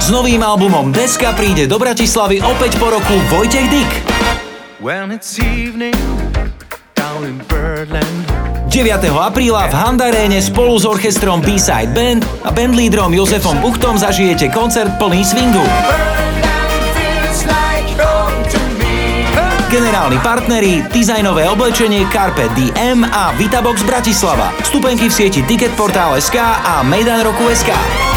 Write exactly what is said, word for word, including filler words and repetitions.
S novým albumom Deska príde do Bratislavy opäť po roku Vojtech Dyk. When it's evening, down in Birdland. deviateho apríla v Handaréne spolu s orchestrom B-Side Band a bandlídrom Jozefom Buchtom zažijete koncert plný swingu. Generálni partneri, dizajnové oblečenie Carpe Diem a Vitabox Bratislava. Vstupenky v sieti Ticketportal bodka es ká a Mejdan Roku bodka es ká.